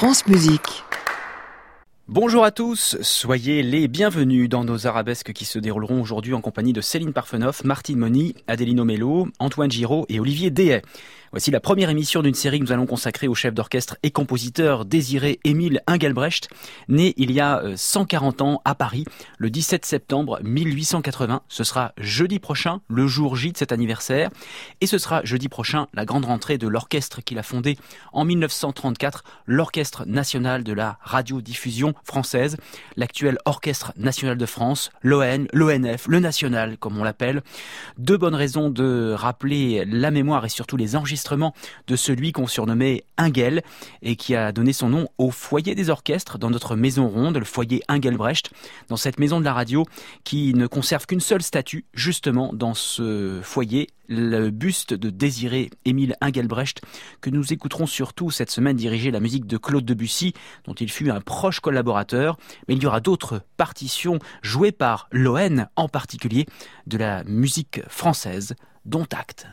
France Musique. Bonjour à tous, soyez les bienvenus dans nos arabesques qui se dérouleront aujourd'hui en compagnie de Céline Parfenoff, Martine Moni, Adelino Mello, Antoine Giraud et Olivier Dehaye. Voici la première émission d'une série que nous allons consacrer au chef d'orchestre et compositeur Désiré-Émile Engelbrecht, né il y a 140 ans à Paris, le 17 septembre 1880. Ce sera jeudi prochain, le jour J de cet anniversaire, et ce sera jeudi prochain la grande rentrée de l'orchestre qu'il a fondé en 1934, l'Orchestre national de la radiodiffusion française, l'actuel Orchestre national de France, l'ON, l'ONF, le national comme on l'appelle. Deux bonnes raisons de rappeler la mémoire et surtout les enregistrements de celui qu'on surnommait Engel et qui a donné son nom au foyer des orchestres dans notre maison ronde, le foyer Engelbrecht, dans cette maison de la radio qui ne conserve qu'une seule statue, justement dans ce foyer, le buste de Désiré-Émile Engelbrecht, que nous écouterons surtout cette semaine diriger la musique de Claude Debussy, dont il fut un proche collaborateur, mais il y aura d'autres partitions jouées par l'ON, en particulier de la musique française, dont acte.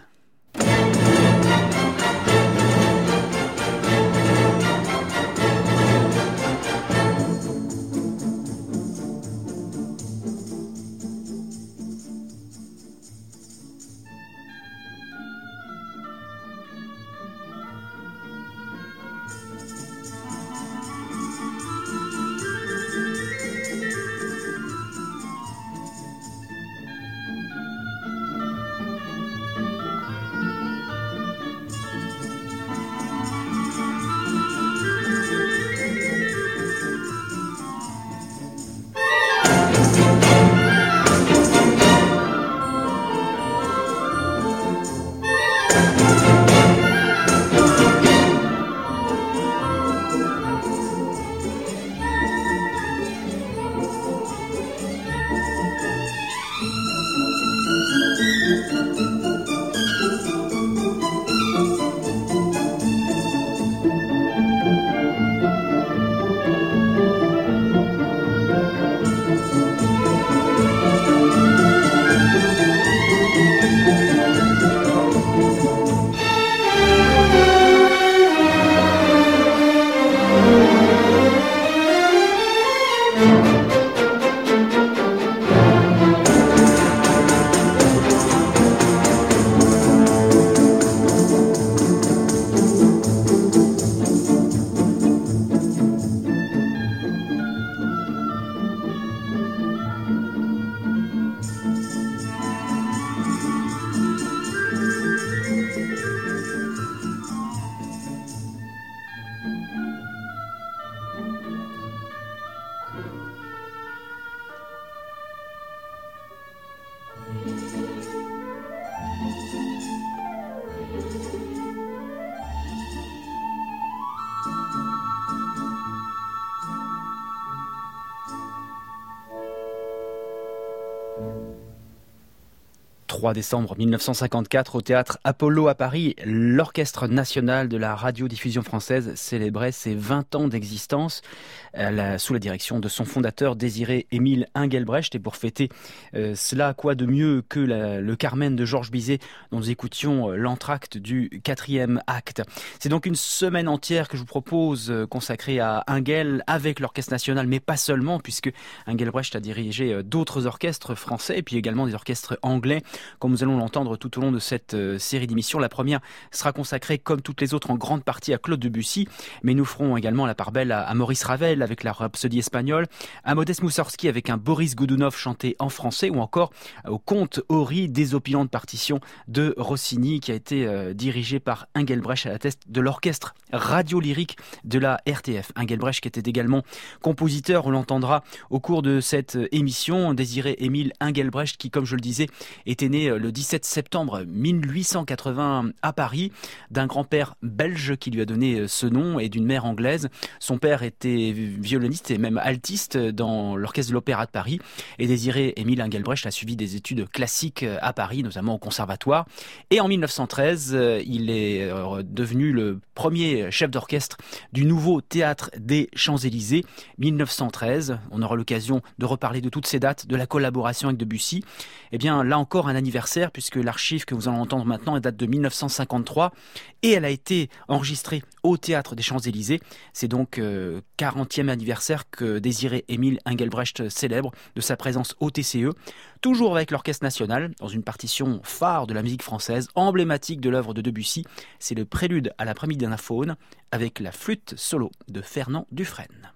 « 3 décembre 1954, au théâtre Apollo à Paris, l'Orchestre national de la radiodiffusion française célébrait ses 20 ans d'existence sous la direction de son fondateur Désiré-Émile Engelbrecht. Et pour fêter cela, quoi de mieux que le Carmen de Georges Bizet dont nous écoutions l'entracte du 4e acte. C'est donc une semaine entière que je vous propose consacrée à Engel avec l'Orchestre national, mais pas seulement, puisque Engelbrecht a dirigé d'autres orchestres français et puis également des orchestres anglais, comme nous allons l'entendre tout au long de cette série d'émissions. La première sera consacrée, comme toutes les autres, en grande partie à Claude Debussy, mais nous ferons également la part belle à Maurice Ravel avec la Rhapsodie espagnole, à Modest Moussorgsky avec un Boris Goudounov chanté en français, ou encore au Conte Ori, désopilante partition de Rossini qui a été dirigé par Engelbrecht à la tête de l'orchestre radio-lyrique de la RTF. Engelbrecht qui était également compositeur, on l'entendra au cours de cette émission. Désiré-Émile Engelbrecht qui, comme je le disais, était né le 17 septembre 1880 à Paris, d'un grand-père belge qui lui a donné ce nom et d'une mère anglaise. Son père était violoniste et même altiste dans l'orchestre de l'Opéra de Paris, et Désiré-Émile Engelbrecht a suivi des études classiques à Paris, notamment au conservatoire. Et en 1913, il est devenu le premier chef d'orchestre du nouveau Théâtre des Champs-Élysées. 1913, on aura l'occasion de reparler de toutes ces dates, de la collaboration avec Debussy. Eh bien, là encore, un anniversaire anniversaire, puisque l'archive que vous allez entendre maintenant elle date de 1953 et elle a été enregistrée au Théâtre des Champs-Élysées. C'est donc 40e anniversaire que Désiré-Émile Engelbrecht célèbre de sa présence au TCE, toujours avec l'Orchestre national, dans une partition phare de la musique française, emblématique de l'œuvre de Debussy. C'est le prélude à la Primidafaune avec la flûte solo de Fernand Dufresne.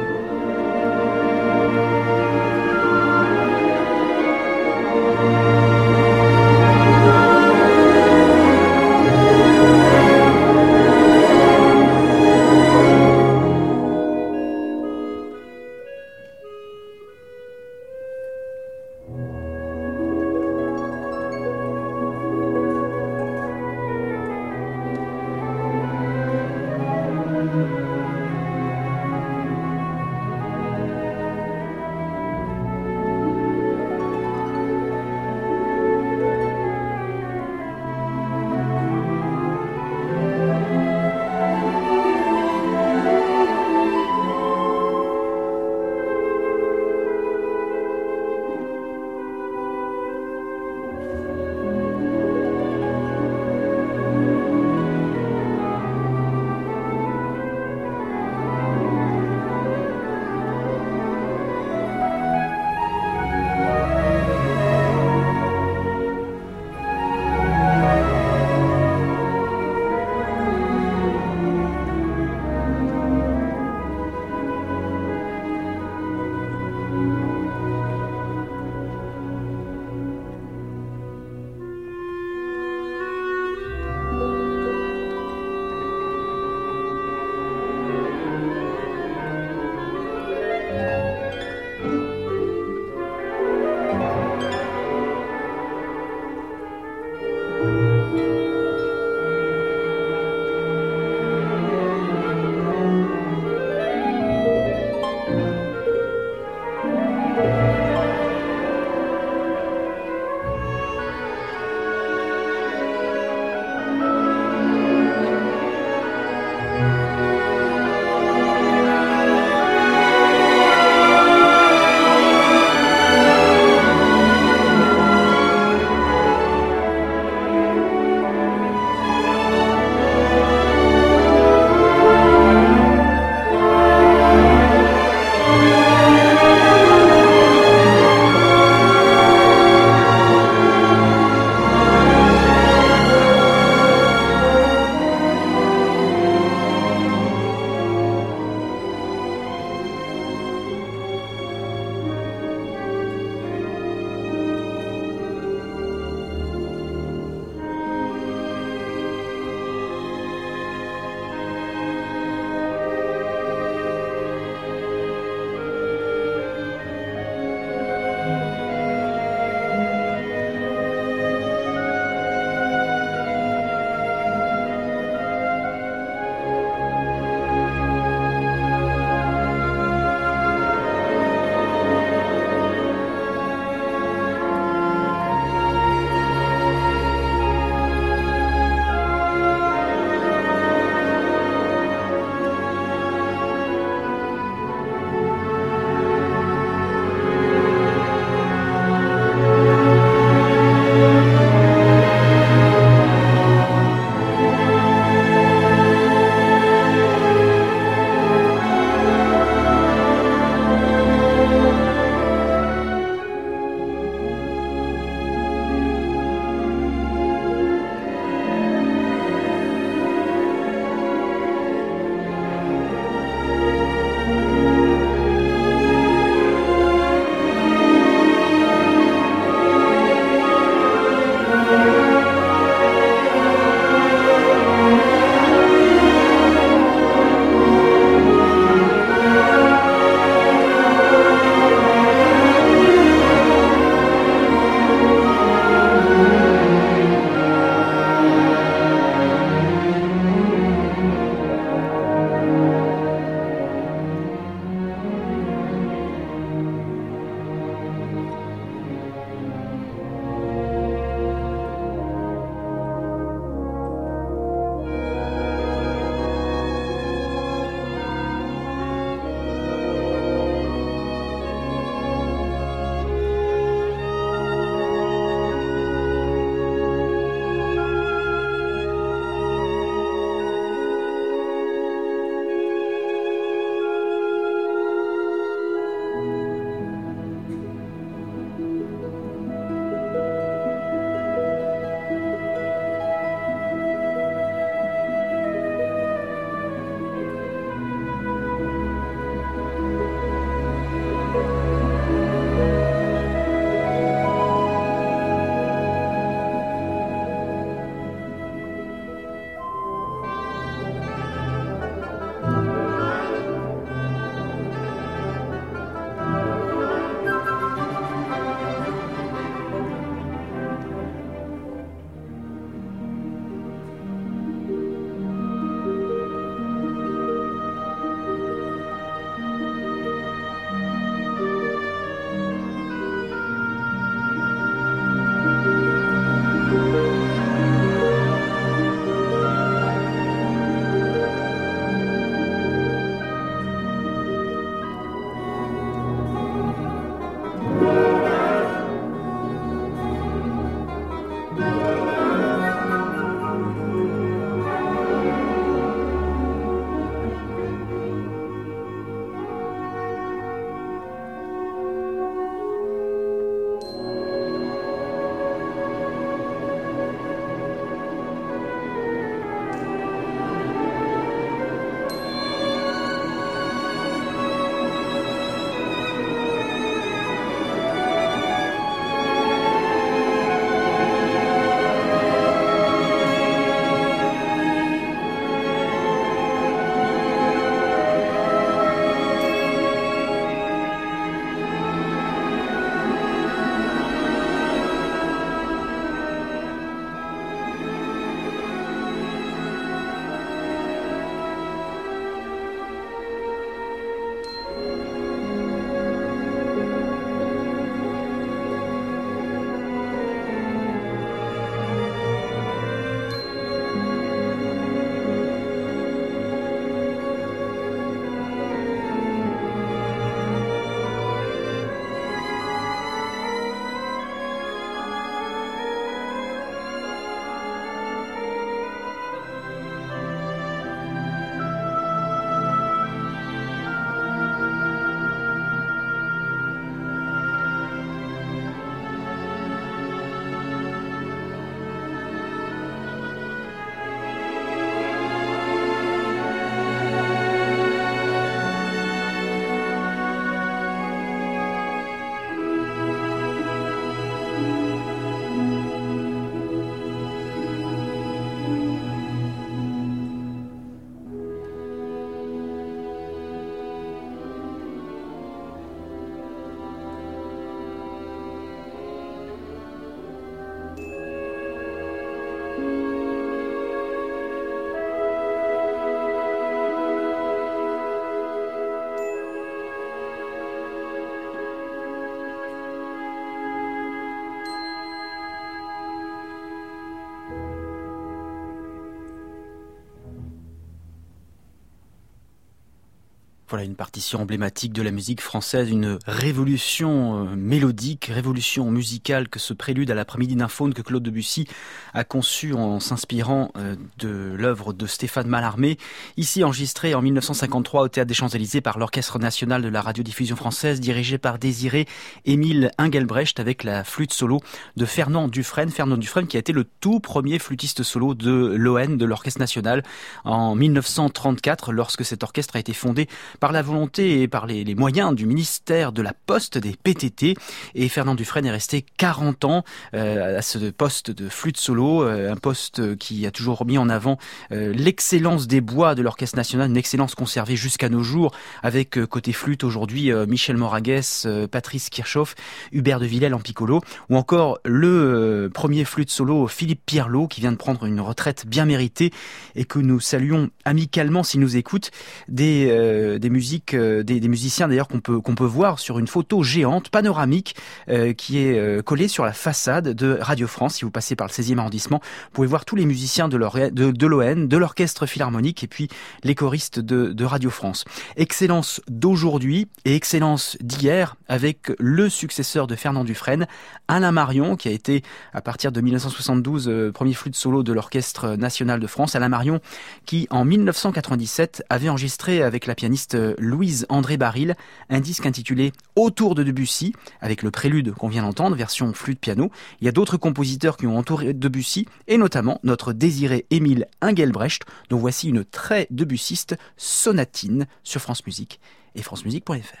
Voilà une partition emblématique de la musique française, une révolution mélodique, révolution musicale que ce prélude à l'après-midi d'un faune que Claude Debussy a conçu en s'inspirant de l'œuvre de Stéphane Mallarmé, ici enregistré en 1953 au Théâtre des Champs-Élysées par l'Orchestre national de la radiodiffusion française, dirigé par Désiré Émile Engelbrecht avec la flûte solo de Fernand Dufresne. Fernand Dufresne qui a été le tout premier flûtiste solo de l'ON, de l'Orchestre national, en 1934, lorsque cet orchestre a été fondé par la volonté et par les moyens du ministère de la Poste, des PTT. Et Fernand Dufresne est resté 40 ans à ce poste de flûte solo, un poste qui a toujours mis en avant l'excellence des bois de l'Orchestre national, une excellence conservée jusqu'à nos jours, avec côté flûte aujourd'hui Michel Moragues, Patrice Kirchhoff, Hubert de Villèle en piccolo, ou encore le premier flûte solo Philippe Pierlot, qui vient de prendre une retraite bien méritée et que nous saluons amicalement s'il nous écoute, des musiques, des musiciens d'ailleurs qu'on peut voir sur une photo géante, panoramique, qui est collée sur la façade de Radio France. Si vous passez par le 16e arrondissement, vous pouvez voir tous les musiciens de l'ON, de l'Orchestre Philharmonique et puis les choristes de Radio France. Excellence d'aujourd'hui et excellence d'hier avec le successeur de Fernand Dufresne, Alain Marion, qui a été à partir de 1972 premier flûte solo de l'Orchestre national de France. Alain Marion qui en 1997 avait enregistré avec la pianiste Louise André Baril un disque intitulé Autour de Debussy, avec le prélude qu'on vient d'entendre, version flûte-piano. Il y a d'autres compositeurs qui ont entouré Debussy, et notamment notre Désiré Émile Engelbrecht, dont voici une très debussiste sonatine sur France Musique et francemusique.fr.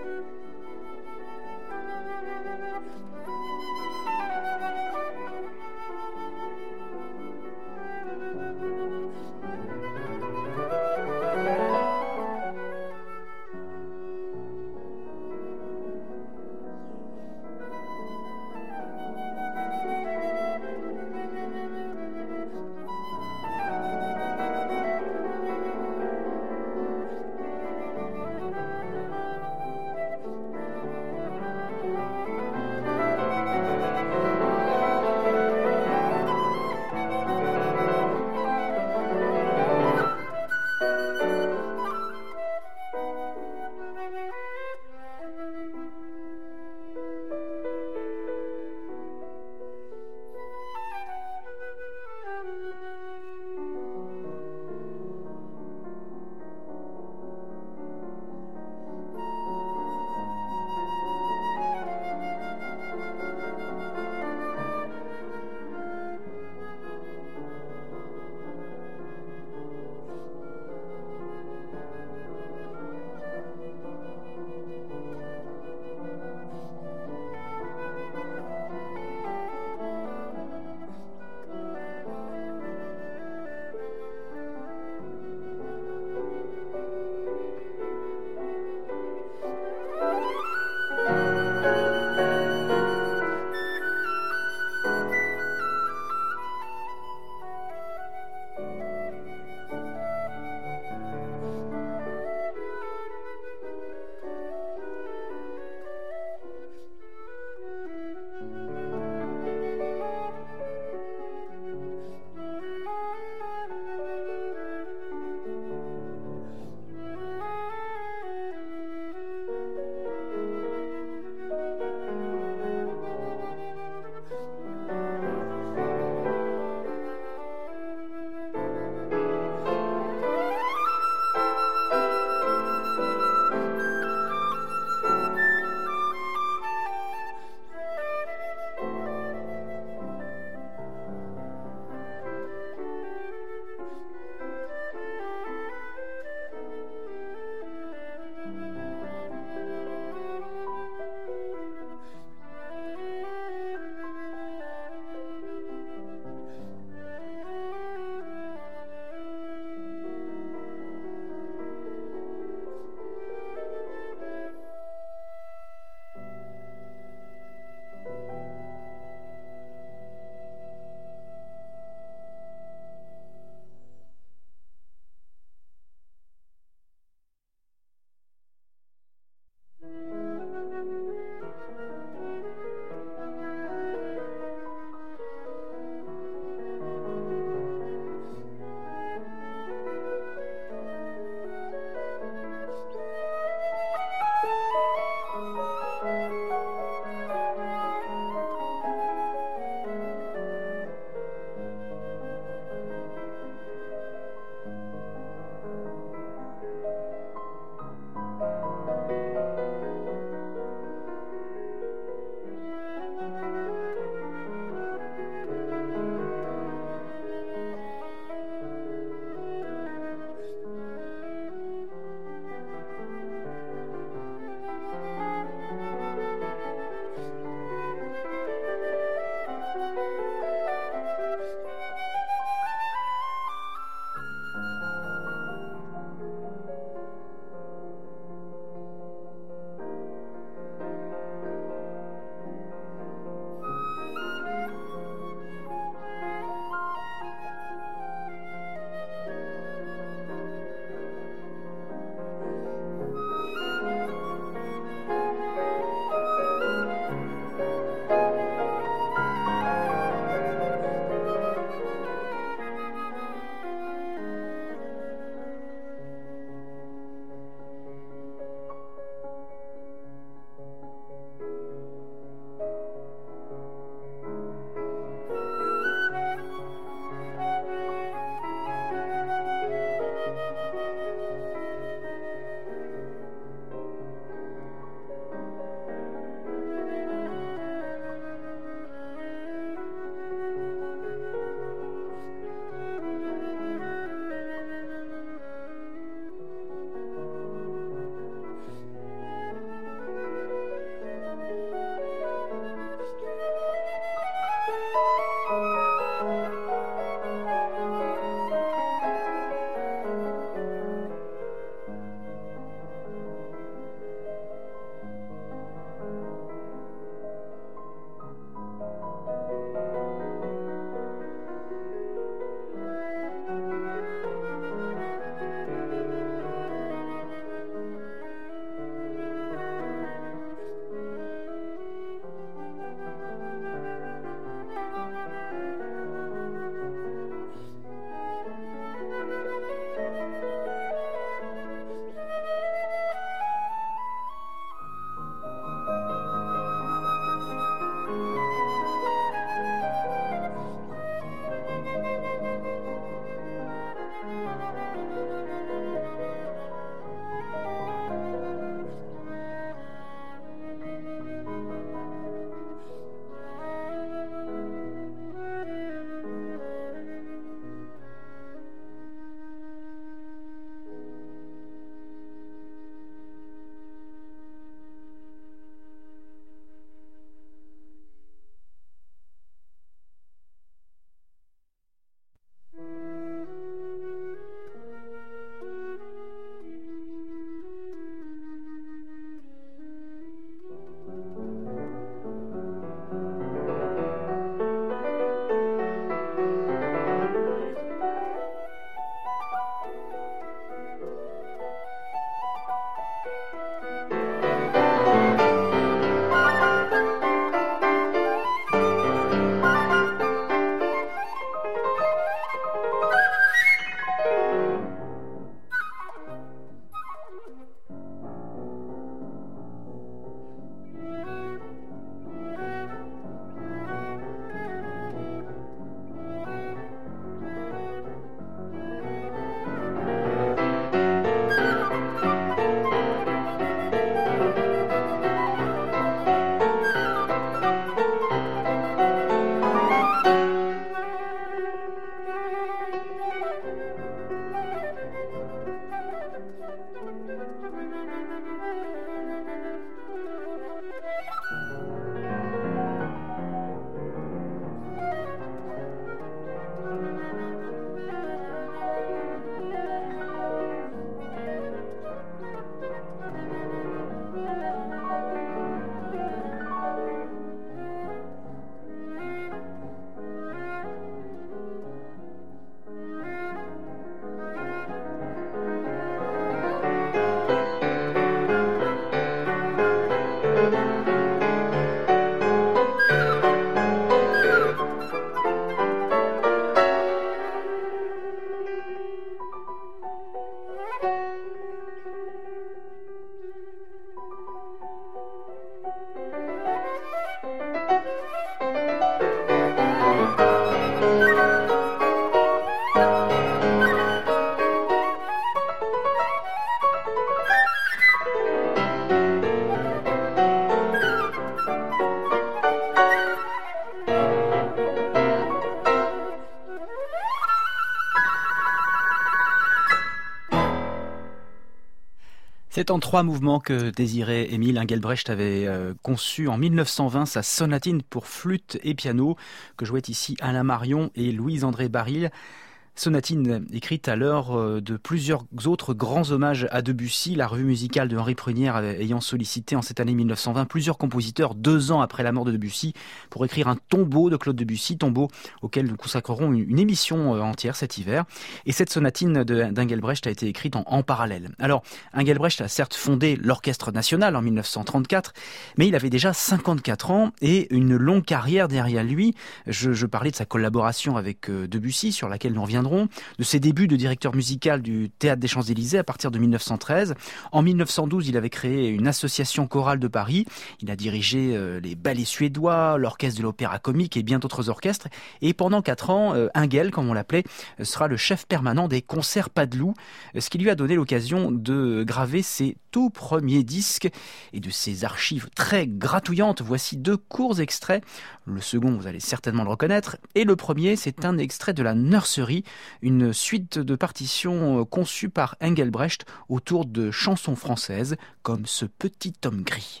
C'est en 3 mouvements que Désiré-Émile Engelbrecht avait conçu en 1920 sa sonatine pour flûte et piano, que jouaient ici Alain Marion et Louise-André Baril. Sonatine écrite à l'heure de plusieurs autres grands hommages à Debussy, la revue musicale de Henri Prunière ayant sollicité en cette année 1920 plusieurs compositeurs 2 ans après la mort de Debussy pour écrire un tombeau de Claude Debussy, tombeau auquel nous consacrerons une émission entière cet hiver. Et cette sonatine d'Engelbrecht a été écrite en parallèle. Alors, Engelbrecht a certes fondé l'Orchestre National en 1934, mais il avait déjà 54 ans et une longue carrière derrière lui. Je parlais de sa collaboration avec Debussy, sur laquelle nous reviendrons, de ses débuts de directeur musical du Théâtre des Champs-Élysées à partir de 1913. En 1912, il avait créé une association chorale de Paris. Il a dirigé les ballets suédois, l'orchestre de l'Opéra Comique et bien d'autres orchestres. Et pendant 4 ans, Engel, comme on l'appelait, sera le chef permanent des concerts Padeloup, ce qui lui a donné l'occasion de graver ses tout premiers disques et de ses archives très gratouillantes. Voici 2 courts extraits. Le second, vous allez certainement le reconnaître. Et le premier, c'est un extrait de la Nursery, une suite de partitions conçues par Engelbrecht autour de chansons françaises comme Ce petit homme gris.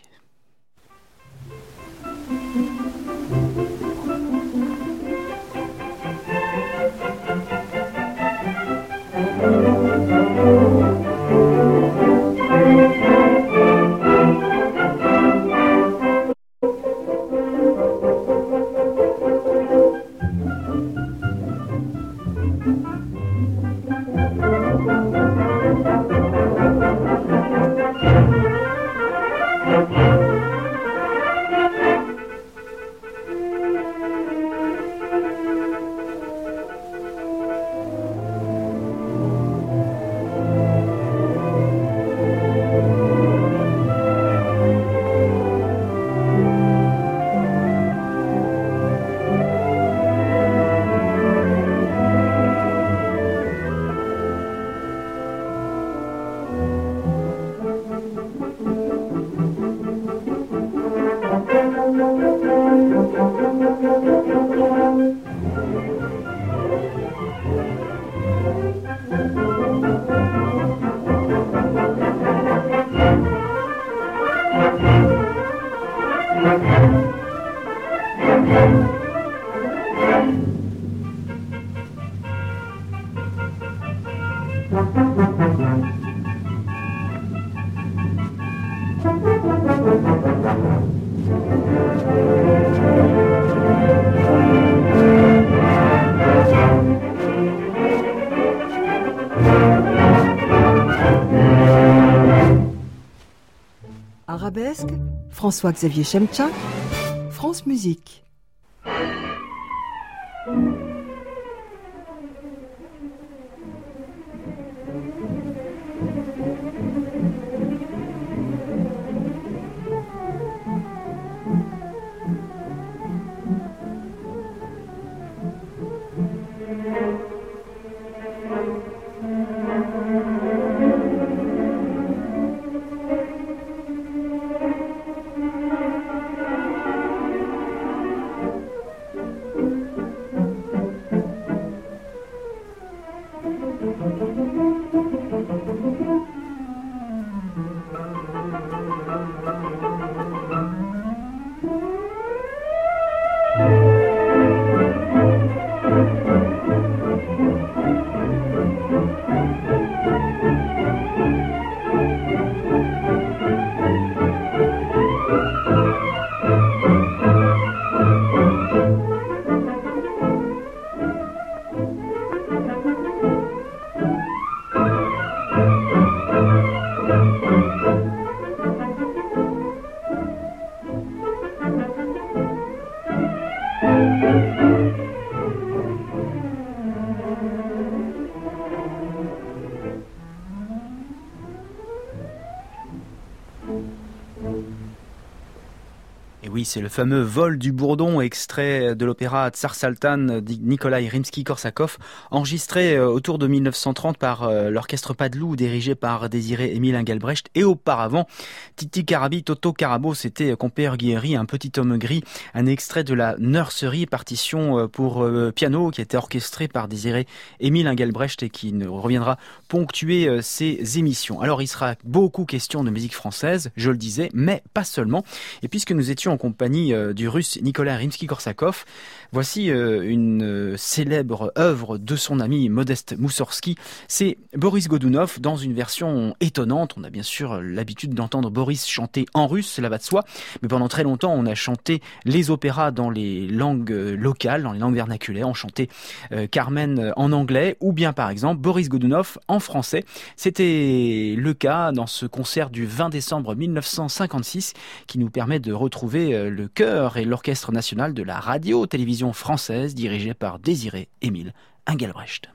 Arabesque, François-Xavier Chemtcha, France Musique. oui, c'est le fameux Vol du Bourdon, extrait de l'opéra Tsar Saltan de Nikolai Rimsky-Korsakov, enregistré autour de 1930 par l'orchestre Padeloup, dirigé par Désiré-Émile Engelbrecht, et auparavant, Titi Carabi, Toto Carabo, c'était Compère Guéry, un petit homme gris, un extrait de la Nursery, partition pour piano, qui a été orchestrée par Désiré-Émile Engelbrecht et qui reviendra ponctuer ces émissions. Alors, il sera beaucoup question de musique française, je le disais, mais pas seulement. Et puisque nous étions en compagnie du russe Nikolai Rimsky-Korsakov, voici une célèbre œuvre de son ami Modeste Moussorgsky. C'est Boris Godunov dans une version étonnante. On a bien sûr l'habitude d'entendre Boris chanter en russe, cela va de soi, mais pendant très longtemps on a chanté les opéras dans les langues locales, dans les langues vernaculaires. On chantait Carmen en anglais ou bien par exemple Boris Godunov en français. C'était le cas dans ce concert du 20 décembre 1956 qui nous permet de retrouver le chœur et l'orchestre national de la radio-télévision française dirigé par Désiré-Émile Engelbrecht.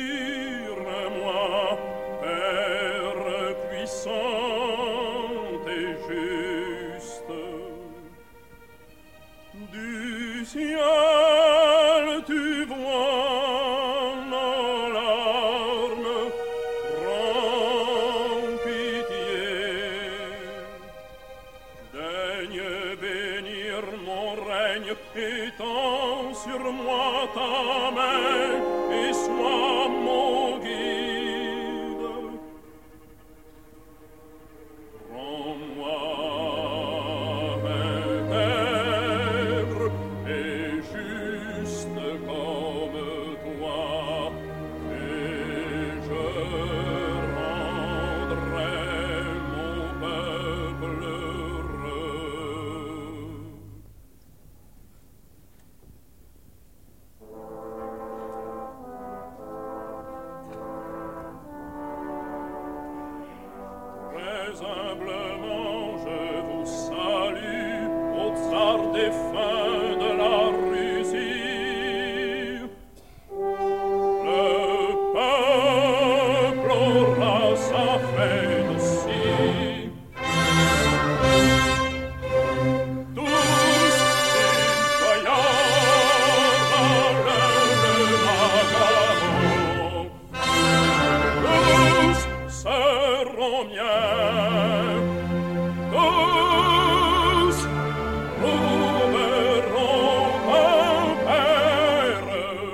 Inspire-moi, Père puissant et juste, du ciel tu vois nos larmes, prends pitié, daigne bénir mon règne, étends sur moi ta main et sois mon guide. Rends-moi intègre et juste comme toi, et je rendrai mon peuple heureux. Très humblement je vous salue, ô tsar défunt de la Russie. Le peuple aura sa fête aussi. Tous impayants le Macaron, tous seront miens, tous trouveront un père.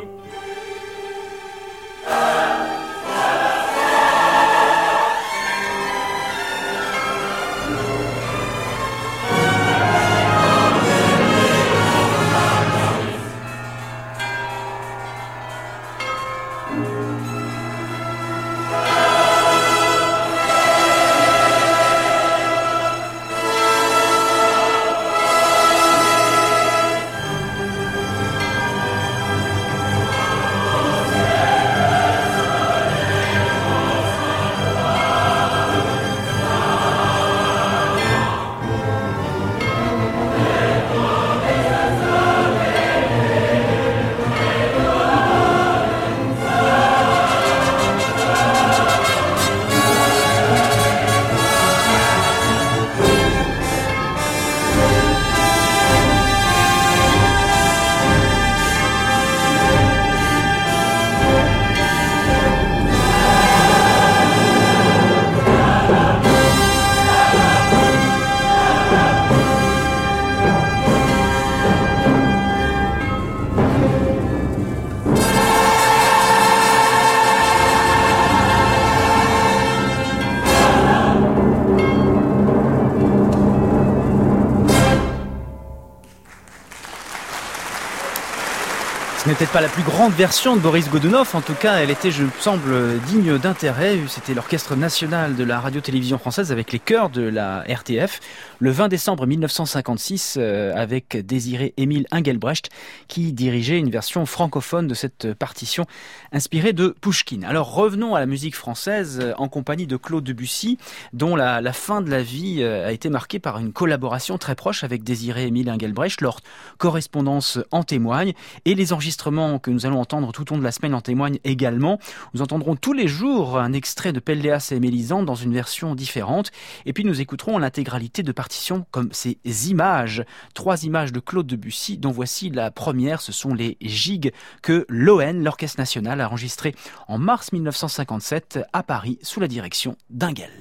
Ce n'est peut-être pas la plus grande version de Boris Godunov, en tout cas elle était, je me semble, digne d'intérêt. C'était l'Orchestre National de la Radio-Télévision Française avec les chœurs de la RTF, le 20 décembre 1956, avec Désiré-Émile Engelbrecht, qui dirigeait une version francophone de cette partition inspirée de Pouchkine. Alors revenons à la musique française en compagnie de Claude Debussy, dont la fin de la vie a été marquée par une collaboration très proche avec Désiré-Émile Engelbrecht. Leur correspondance en témoigne, et les enregistrements que nous allons entendre tout au long de la semaine en témoignent également. Nous entendrons tous les jours un extrait de Pelléas et Mélisande dans une version différente, et puis nous écouterons l'intégralité de partitions comme ces images, 3 images de Claude Debussy, dont voici la première. Ce sont les gigues que l'ON, l'Orchestre National, a enregistrées en mars 1957 à Paris sous la direction d'Ingel.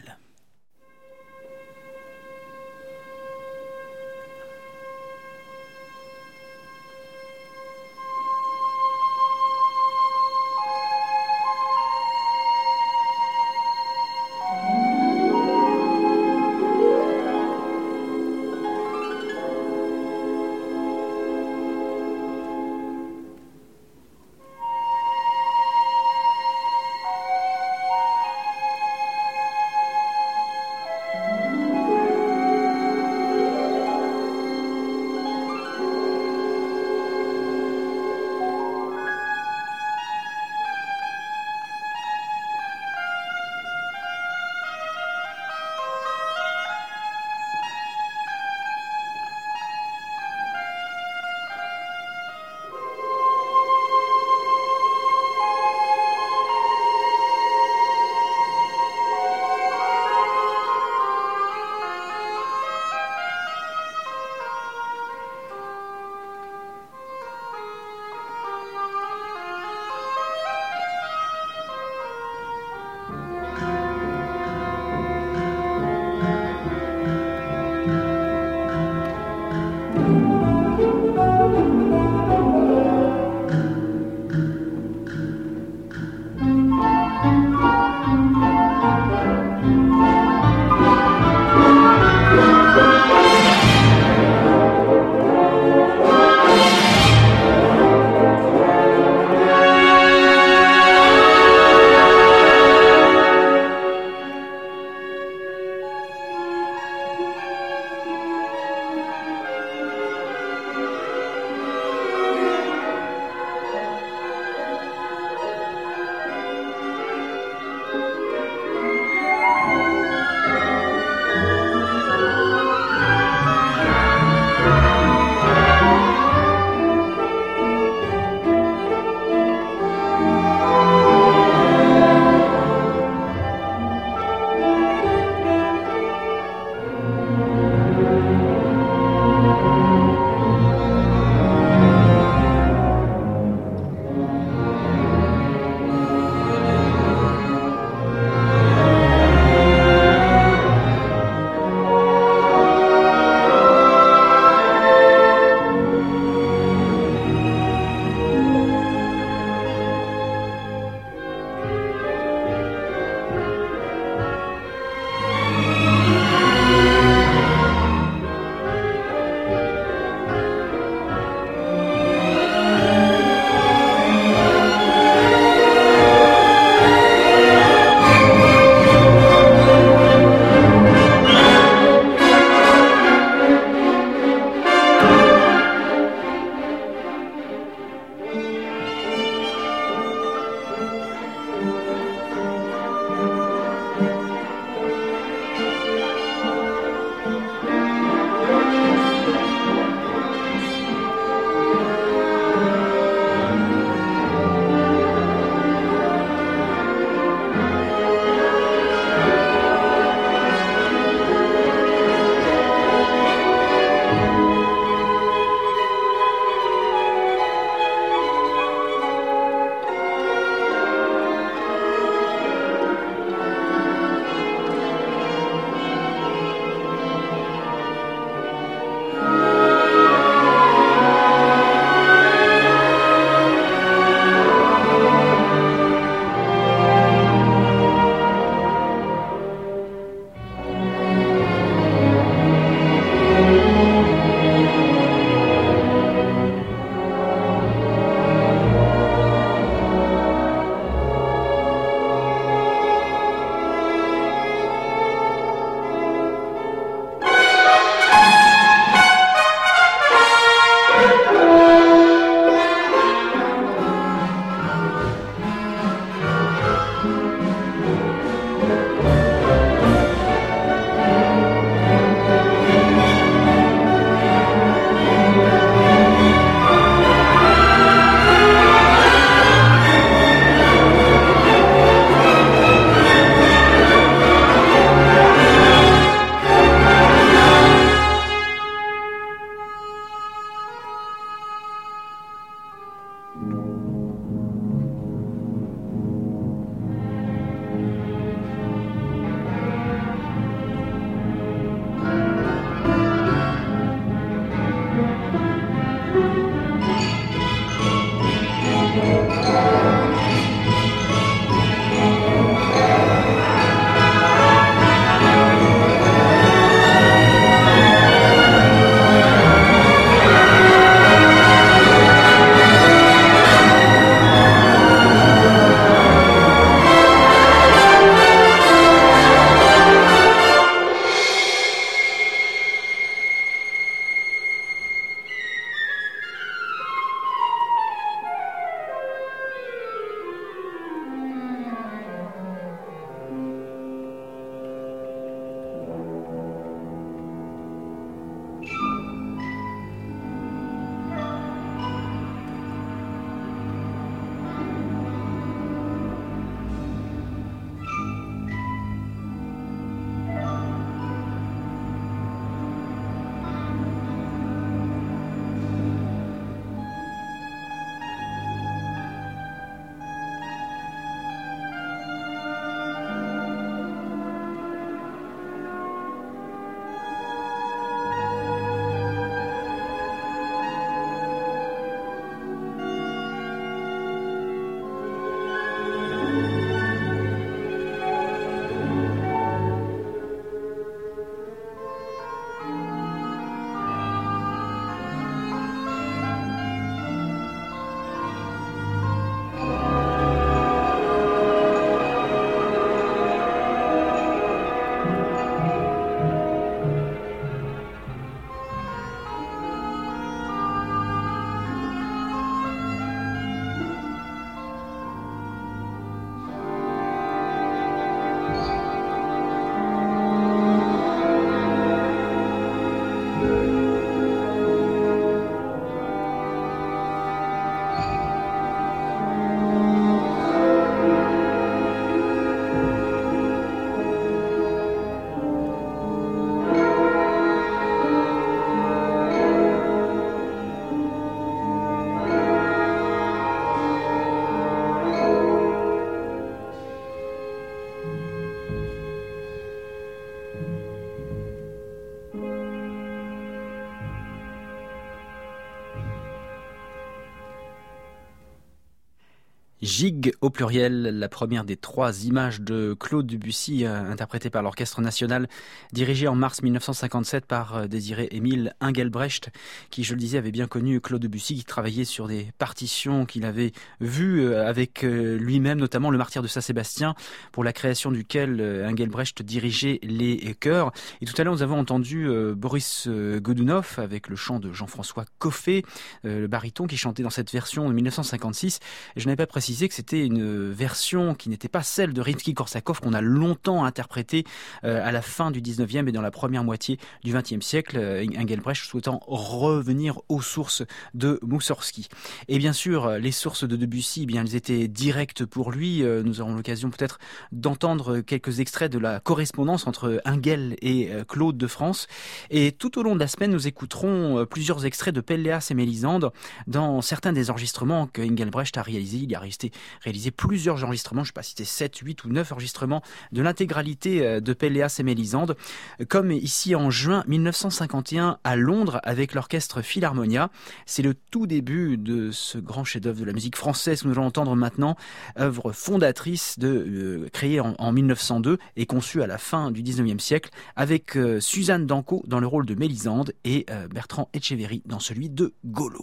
Gigue au pluriel, la première des 3 images de Claude Debussy, interprétée par l'Orchestre National, dirigé en mars 1957 par Désiré-Émile Engelbrecht, qui, je le disais, avait bien connu Claude Debussy, qui travaillait sur des partitions qu'il avait vues avec lui-même, notamment Le Martyr de Saint-Sébastien, pour la création duquel Engelbrecht dirigeait les chœurs. Et tout à l'heure, nous avons entendu Boris Godunov avec le chant de Jean-François Coffet, le baryton qui chantait dans cette version de 1956. Et je n'avais pas précisé que c'était une version qui n'était pas celle de Rimsky-Korsakov qu'on a longtemps interprétée à la fin du 19e et dans la première moitié du 20e siècle, Engelbrecht souhaitant revenir aux sources de Moussorgsky. Et bien sûr, les sources de Debussy, eh bien, elles étaient directes pour lui. Nous aurons l'occasion peut-être d'entendre quelques extraits de la correspondance entre Engel et Claude de France. Et tout au long de la semaine, nous écouterons plusieurs extraits de Pelléas et Mélisande dans certains des enregistrements que Engelbrecht a réalisés. Il a réalisé plusieurs enregistrements, je ne sais pas si c'était 7, 8 ou 9 enregistrements de l'intégralité de Pelléas et Mélisande, comme ici en juin 1951 à Londres avec l'orchestre Philharmonia. C'est le tout début de ce grand chef-d'œuvre de la musique française que nous allons entendre maintenant, œuvre fondatrice créée en 1902 et conçue à la fin du 19e siècle, avec Suzanne Danco dans le rôle de Mélisande et Bertrand Etcheverry dans celui de Golo.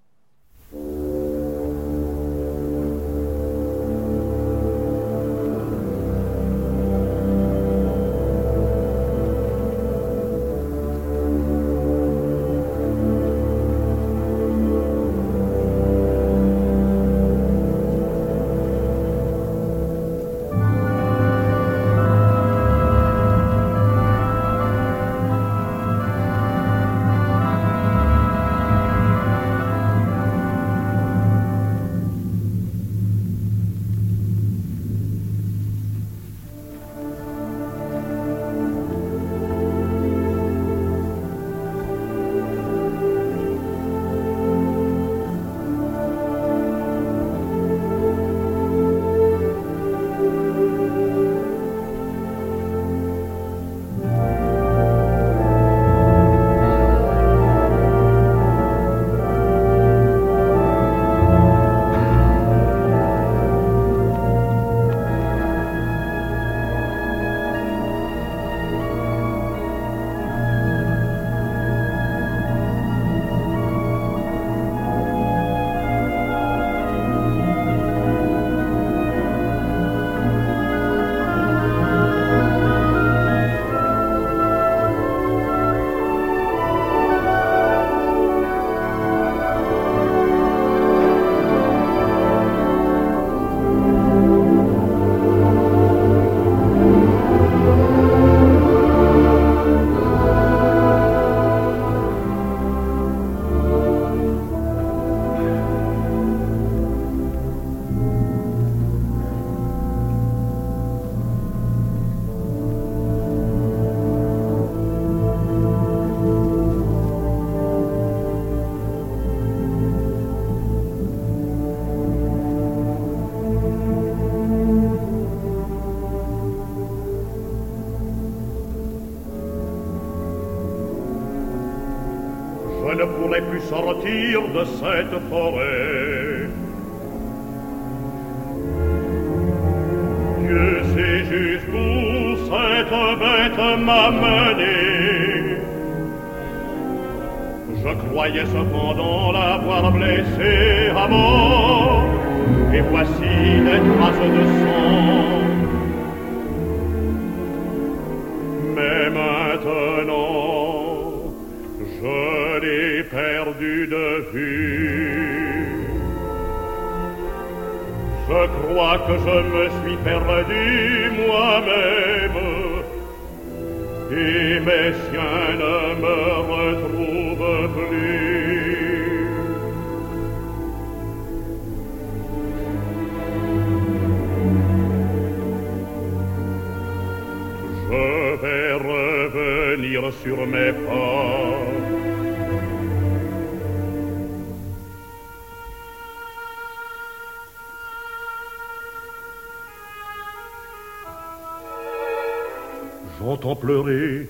Je ne pourrai plus sortir de cette forêt. Dieu sait jusqu'où cette bête m'a mené. Je croyais cependant l'avoir blessée à mort, et voici les traces de sang. Mais maintenant, je l'ai perdu de vue. Je crois que je me suis perdu moi-même, et mes chiens ne me retrouvent plus. Je vais revenir sur mes pas. J'entends pleurer.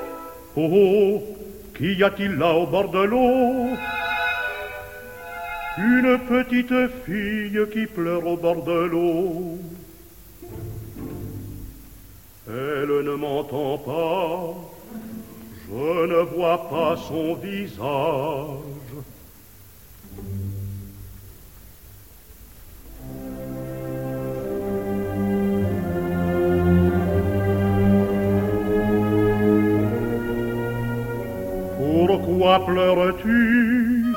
Oh, oh, qu'y a-t-il là au bord de l'eau? une petite fille qui pleure au bord de l'eau. Elle ne m'entend pas, je ne vois pas son visage. Pourquoi pleures-tu?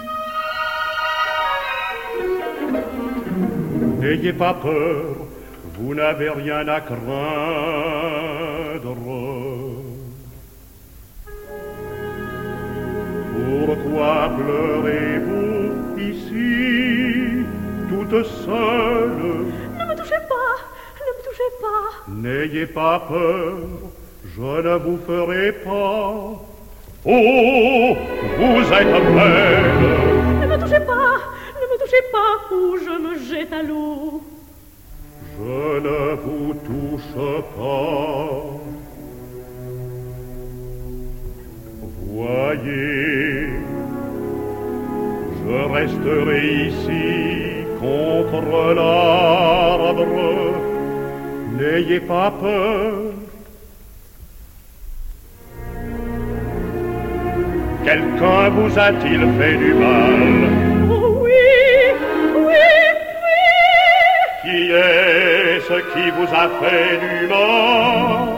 N'ayez pas peur, vous n'avez rien à craindre. Pourquoi pleurez-vous ici, toute seule? Ne me touchez pas, ne me touchez pas. N'ayez pas peur, je ne vous ferai pas. Oh, vous êtes belle. Ne me touchez pas, ou je me jette à l'eau. Je ne vous touche pas. Voyez, je resterai ici contre l'arbre. N'ayez pas peur. Quelqu'un vous a-t-il fait du mal? Oh oui, oui, oui. Qui est-ce qui vous a fait du mal?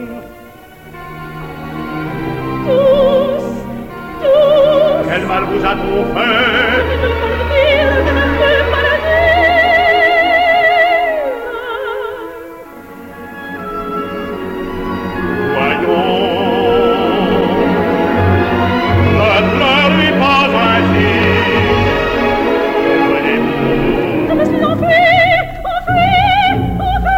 Tous, tous. Quel mal vous a-t-on fait? Je ne peux pas le dire, je ne peux pas le dire. Voyons. Ne pleurez pas ainsi. Venez-vous. Je me suis enfuie, enfuie.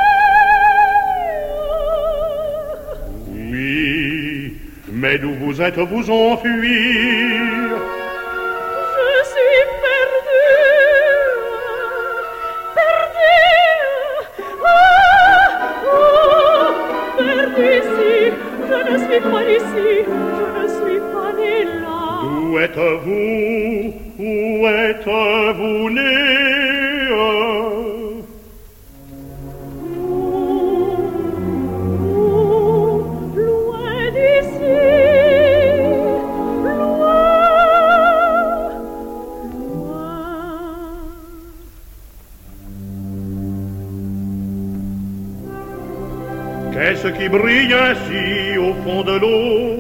Oui, mais d'où vous êtes-vous enfuir? Je suis perdue, perdue. Perdue ici, je ne suis pas ici, je ne suis pas née là. D'où êtes-vous? Où êtes-vous né? Loin d'ici, loin, loin. Qu'est-ce qui brille ainsi au fond de l'eau?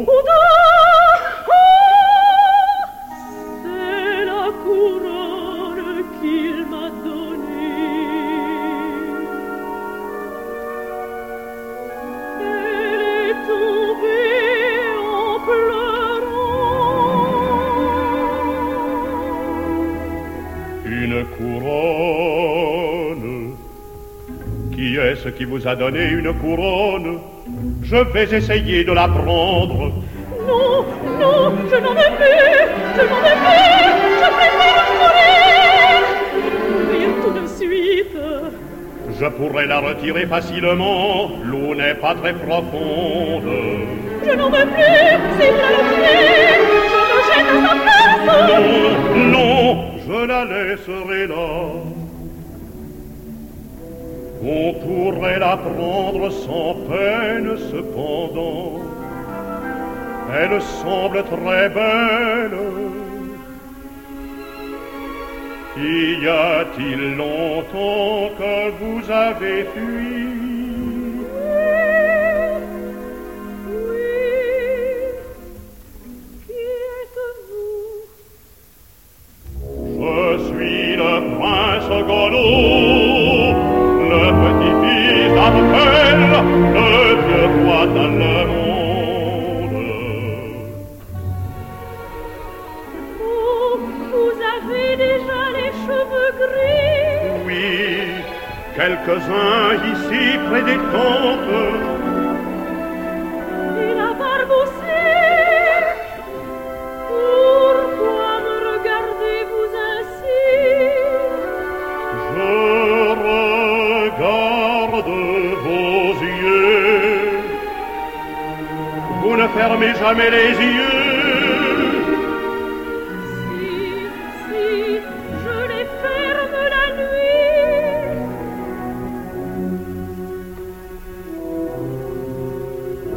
C'est la couronne qu'il m'a donnée. Elle est tombée en pleurant. Une couronne. Qui est-ce qui vous a donné une couronne? Je vais essayer de la prendre. Non, non, je n'en veux plus, je n'en veux plus, je préfère mourir tout de suite. Je pourrais la retirer facilement. L'eau n'est pas très profonde. Je n'en veux plus, si vous la retirez, je me jette à sa place. Non, non, je la laisserai là. On pourrait la prendre sans peine cependant. Elle semble très belle. Y a-t-il longtemps que vous avez fui? Oui, qui êtes-vous? Je suis le prince Golo, le petit-fils d'Arthur, le vieux roi d'Allemande. Oh, vous avez déjà les cheveux gris. Oui, quelques-uns ici près des tempes. Et la barbe aussi. Pourquoi me regardez-vous ainsi? Je regarde vos yeux. Vous ne fermez jamais les yeux. Si,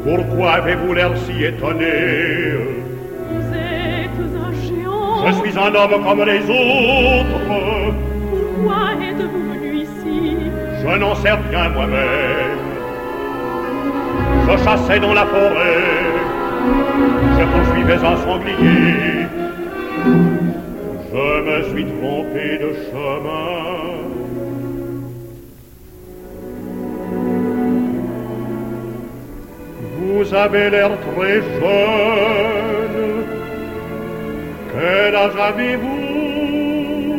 Pourquoi avez-vous l'air si étonné? Vous êtes un géant. Je suis un homme comme les autres. Pourquoi êtes-vous venu ici? Je n'en sais rien moi-même. Je chassais dans la forêt. Je poursuivais un sanglier. Je me suis trompé de chemin. Vous avez l'air très jeune. Quel âge avez-vous?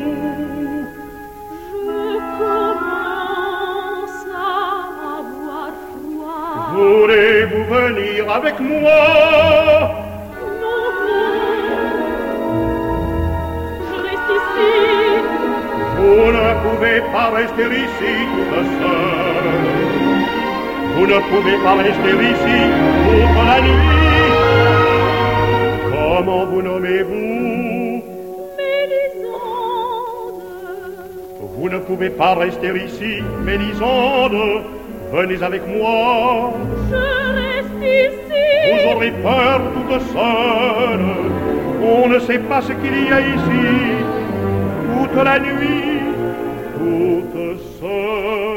Je commence à avoir froid. Voulez-vous venir avec moi? Non, je reste ici. Vous ne pouvez pas rester ici toute seule. Vous ne pouvez pas rester ici toute la nuit. Comment vous nommez-vous? Mélisande. Vous ne pouvez pas rester ici, Mélisande. Venez avec moi. Je reste ici. Vous aurez peur toute seule. On ne sait pas ce qu'il y a ici. Toute la nuit, toute seule.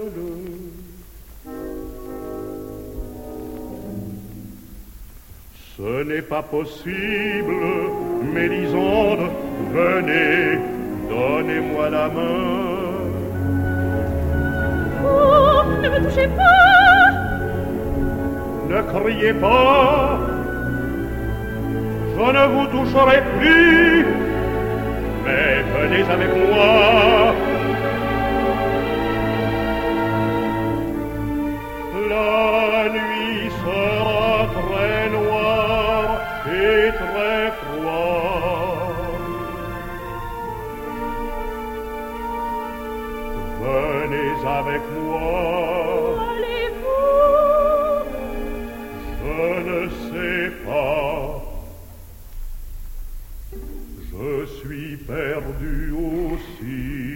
Ce n'est pas possible, Mélisande. Venez, donnez-moi la main. Oh, ne me touchez pas. Ne criez pas. Je ne vous toucherai plus. Mais venez avec moi. La nuit sera très noire et très froide. Venez avec moi. Où allez-vous? Je ne sais pas. Je suis perdu aussi.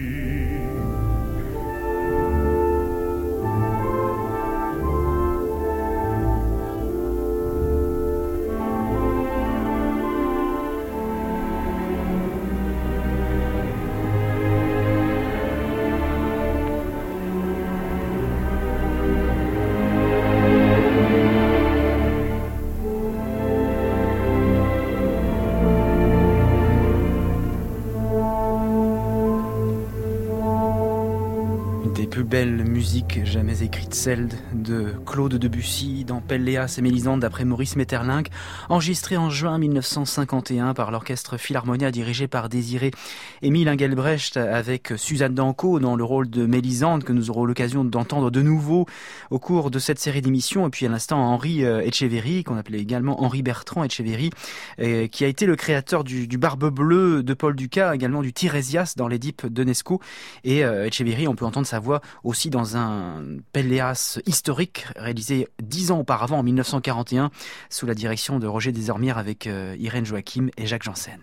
Plus belle musique jamais écrite, celle de Claude Debussy dans Pelléas et Mélisande d'après Maurice Maeterlinck, enregistrée en juin 1951 par l'orchestre Philharmonia dirigé par Désiré Émile Engelbrecht avec Suzanne Danco dans le rôle de Mélisande que nous aurons l'occasion d'entendre de nouveau au cours de cette série d'émissions. Et puis à l'instant Henri Etcheverry, qu'on appelait également Henri Bertrand Etcheverry, qui a été le créateur du Barbe Bleue de Paul Dukas, également du Tirésias dans l'Édipe d'Ionesco. Et Etcheverry, on peut entendre sa voix aussi dans un Pelléas historique réalisé 10 ans auparavant en 1941 sous la direction de Roger Desormières avec Irène Joachim et Jacques Janssen.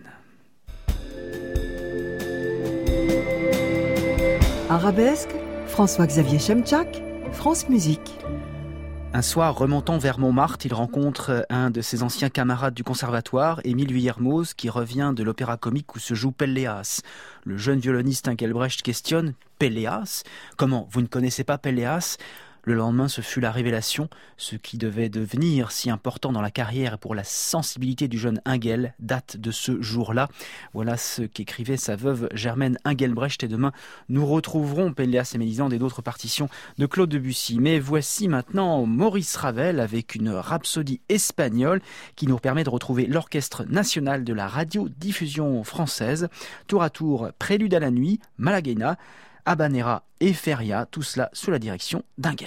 Arabesque, François-Xavier Chemchak, France Musique. Un soir, remontant vers Montmartre, il rencontre un de ses anciens camarades du conservatoire, Émile Vuillermoz, qui revient de l'opéra comique où se joue Pelléas. Le jeune violoniste Engelbrecht questionne « Pelléas ? Comment, vous ne connaissez pas Pelléas ?» Le lendemain, ce fut la révélation. Ce qui devait devenir si important dans la carrière et pour la sensibilité du jeune Engel date de ce jour-là. Voilà ce qu'écrivait sa veuve Germaine Engelbrecht. Et demain, nous retrouverons Pelléas et Mélisande et d'autres partitions de Claude Debussy. Mais voici maintenant Maurice Ravel avec une rhapsodie espagnole qui nous permet de retrouver l'Orchestre national de la radiodiffusion française. Tour à tour, Prélude à la nuit, Malagueña, Habanera et Feria, tout cela sous la direction d'Engel.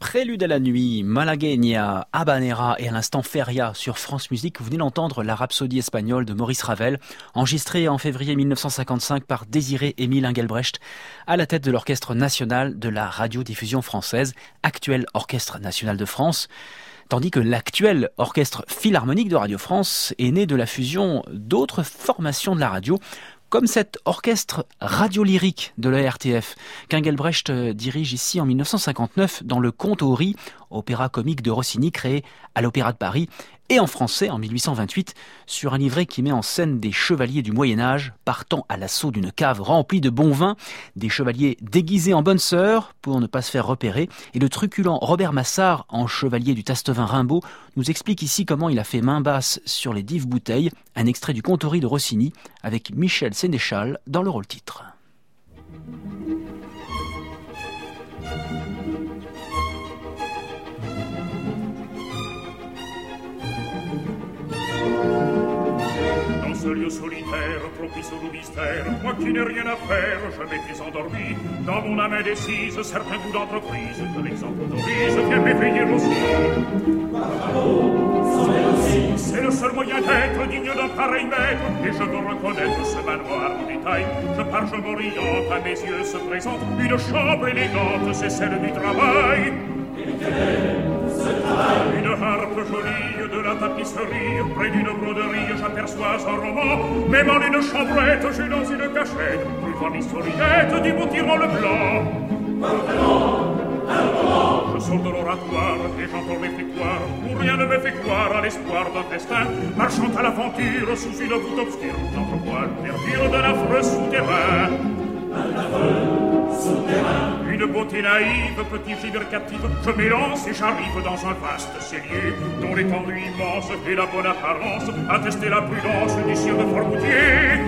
Prélude à la nuit, Malagueña, Habanera et à l'instant Feria sur France Musique. Vous venez d'entendre la Rhapsodie espagnole de Maurice Ravel, enregistrée en février 1955 par Désiré-Émile Engelbrecht à la tête de l'Orchestre national de la radiodiffusion française, actuel Orchestre national de France. Tandis que l'actuel Orchestre philharmonique de Radio France est né de la fusion d'autres formations de la radio, comme cet orchestre radiolyrique de la RTF qu'Engelbrecht dirige ici en 1959 dans le Conte aux Ris, opéra comique de Rossini créé à l'Opéra de Paris, et en français en 1828 sur un livret qui met en scène des chevaliers du Moyen-Âge partant à l'assaut d'une cave remplie de bon vin, des chevaliers déguisés en bonnes sœurs pour ne pas se faire repérer, et le truculent Robert Massard en chevalier du Tastevin Rimbaud nous explique ici comment il a fait main basse sur les 10 bouteilles, un extrait du Conte aux Ris de Rossini avec Michel Sénéchal dans le rôle-titre. Ce lieu solitaire, propice au mystère, moi qui n'ai rien à faire, je m'étais endormi. Dans mon âme indécise, certains goûts d'entreprise, que l'exemple autorise, viennent m'éveiller aussi. C'est le seul moyen d'être digne d'un pareil maître, et je veux reconnaître ce manoir en détail. Je parche morillante, à mes yeux se présente une chambre élégante, c'est celle du travail. Une harpe jolie de la tapisserie, près d'une broderie, j'aperçois un roman. Même en une chambrette, j'ai dans une cachette, devant l'historiette du beau tyran le blanc. Je sors de l'oratoire et j'entends l'effectoire, où rien ne me fait croire à l'espoir d'un festin. Marchant à l'aventure sous une voûte obscure, j'entrevois le verdure d'un affreux souterrain. Une beauté naïve, petit gibert captif, je m'élance et j'arrive dans un vaste cellier, dont l'étendue immense et la bonne apparence attestaient la prudence du sire de Formoutier.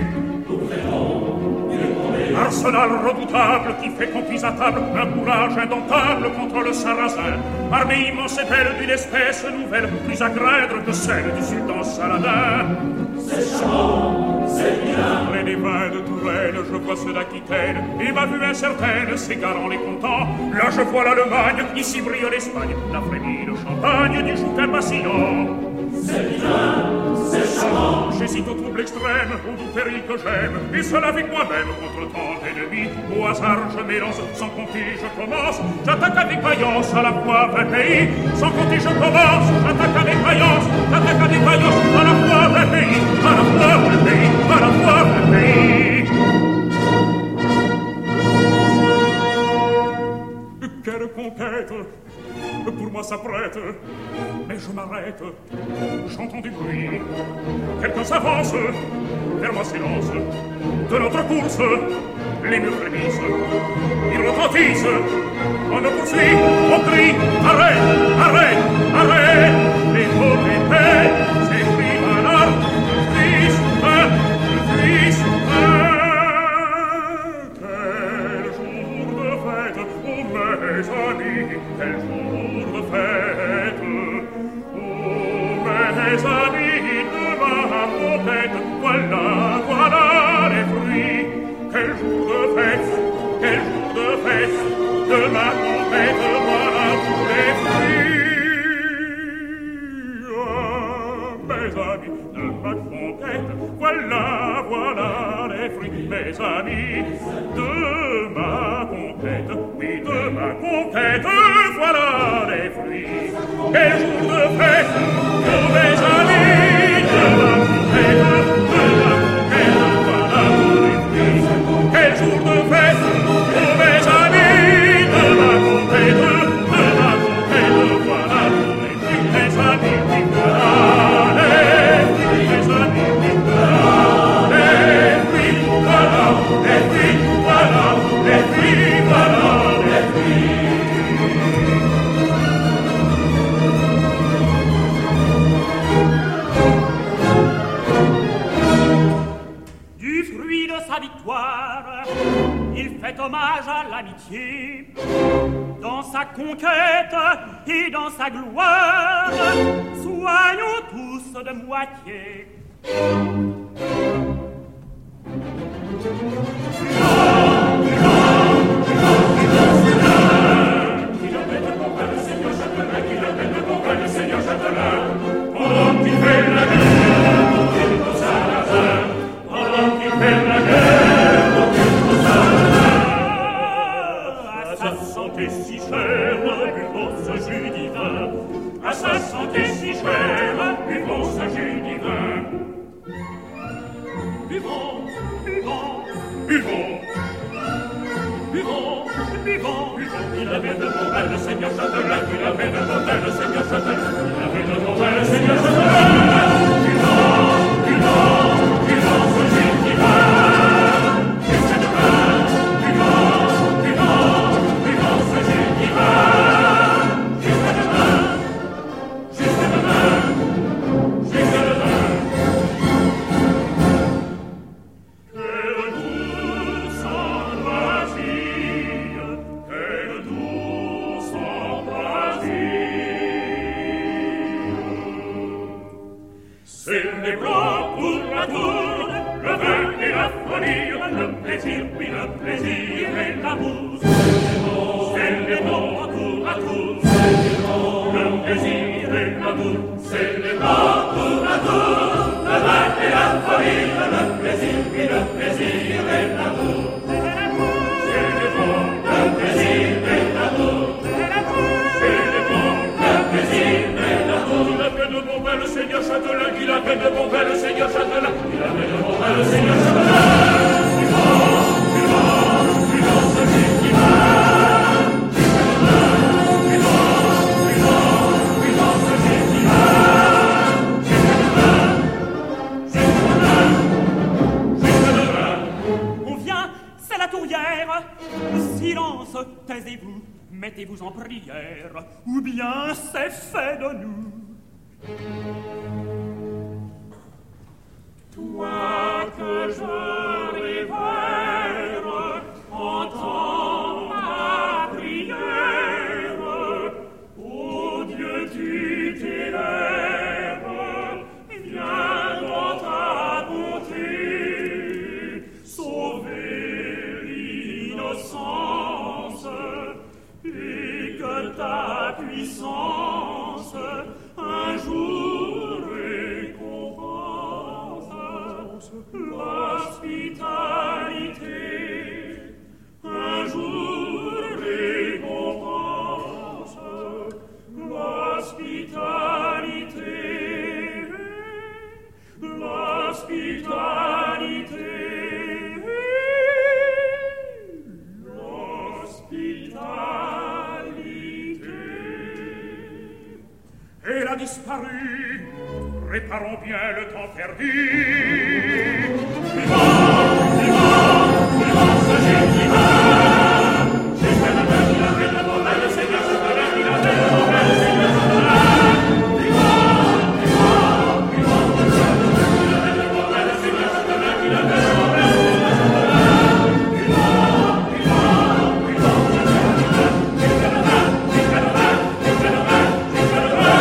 Arsenal redoutable qui fait qu'on pise à table un courage indomptable contre le sarrasin, armée immense et belle d'une espèce nouvelle, plus agréable que celle du sultan Saladin. C'est charmant, c'est bien. Près des vins de Touraine, je vois ceux d'Aquitaine, et ma vue incertaine s'égarant les contents. Là je vois l'Allemagne, ici brille l'Espagne, la frémie, le champagne du Jouquin vacillant. C'est bien, c'est charmant. J'hésite au trouble extrême, au doux péril que j'aime, et seul avec moi-même contre tant d'ennemis. Au hasard je m'élance, sans compter je commence. J'attaque avec vaillance à la fois 20 pays. Sans compter je commence, j'attaque avec vaillance. J'attaque avec vaillance à la fois 20 pays. À la fois 20 pays, à la fois 20 pays. Quelle conquête pour moi s'apprête, mais je m'arrête, j'entends du bruit. Quelqu'un s'avance, vers moi s'élance. De notre course, les murs frémissent, ils retentissent. On nous poursuit, on crie, arrête, arrête, arrête. Les mots répètent, c'est pris à l'arme, triste, triste. Quel jour de fête, oh mes amis, quel jour de fête, oh mes amis, de ma conquête, voilà, voilà les fruits. Quel jour de fête, quel jour de fête, de ma conquête, voilà tous les fruits. Ah, mes amis, de ma conquête, voilà, voilà les fruits. Mes amis, de ma conquête, oui, de ma conquête, voilà les fruits. Quel jour de fête, oh mes amis, de ma conquête, voilà les fruits. Quel jour de fête, oh mes amis, de ma conquête, voilà les fruits. Mes amis, oui, voilà les fruits. Mes amis, oui, voilà les fruits. Voilà les fruits, voilà les fruits, voilà les fruits. Du fruit de sa victoire, il fait hommage à l'amitié. Dans sa conquête et dans sa gloire, soignons tous de moitié. Il avait de beaux belles, le Seigneur Châtelain, il avait de beaux belles, le Seigneur Châtelain, il avait de beaux belles, le Seigneur Châtelain. Ce gîte qui va, jusqu'à demain, vivant, ce gîte qui va, jusqu'à demain, jusqu'à demain, jusqu'à demain. Quelle douce ambroisie, quelle douce ambroisie. Célébrons pour la tour, le vin et la folie, le plaisir, oui, le plaisir et l'amour. Célébrons tour à tour, le plaisir et l'amour. Célébrons tour à tour, le vin et la folie, le plaisir, oui, le plaisir et l'amour. Célébrons le plaisir et l'amour. Célébrons le plaisir et l'amour. Il avait de beaux belles, le Seigneur Châtelain, il avait de beaux belles, le Seigneur Châtelain, il avait de beaux belles, le Seigneur Châtelain. Vivant, ce gîte qui va, jusqu'à demain. Vivant, ce gîte qui va, jusqu'à demain. Jusqu'à demain. On vient, c'est la tourière. Silence, taisez-vous, mettez-vous en prière, ou bien c'est fait de nous. Toi que je révère, entends ma prière. Ô Dieu, tu t'élèves, viens dans ta bonté, sauver l'innocence, et que ta puissance un jour récompense l'hospitalité, un jour récompense l'hospitalité, l'hospitalité, l'hospitalité. Elle a disparu, réparons bien le temps perdu. Vivant, ce gîte qui va, jusqu'à demain, il avait de beaux belles, le Seigneur Châtelain, il avait de beaux belles, le Seigneur Châtelain. Vivant, il avait de beaux belles, le Seigneur Châtelain, il avait de beaux belles, le Seigneur Châtelain. Vivant, jusqu'à demain, jusqu'à demain, jusqu'à demain, jusqu'à demain.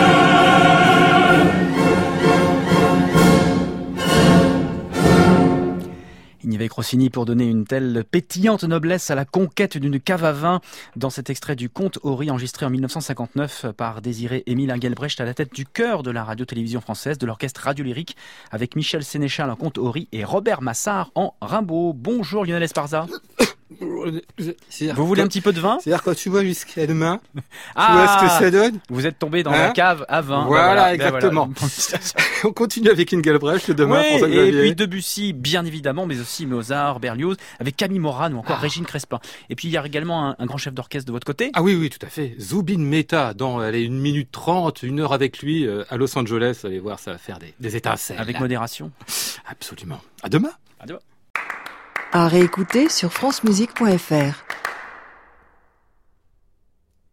Il n'y avait que Rossini pour donner une telle pétillante noblesse à la conquête d'une cave à vin dans cet extrait du Conte Horry enregistré en 1959 par Désiré-Émile Engelbrecht à la tête du chœur de la radio-télévision française, de l'orchestre radio-lyrique avec Michel Sénéchal en Conte Horry et Robert Massard en Rimbaud. Bonjour Lionel Esparza. Vous voulez un petit peu de vin? C'est-à-dire quand tu vois jusqu'à demain, tu vois ce que ça donne? Vous êtes tombé dans la cave à vin. Voilà, exactement. Voilà. On continue avec Engelbrecht demain. Oui, François et Xavier. puis Debussy, bien évidemment, mais aussi Mozart, Berlioz, avec Camille Morane ou encore Régine Crespin. Et puis il y a également un grand chef d'orchestre de votre côté. Ah oui, tout à fait. Zubin Mehta, dans 1 minute 30, 1 heure avec lui à Los Angeles. Allez voir, ça va faire des étincelles. Avec modération. Absolument. À demain. À demain. À réécouter sur francemusique.fr.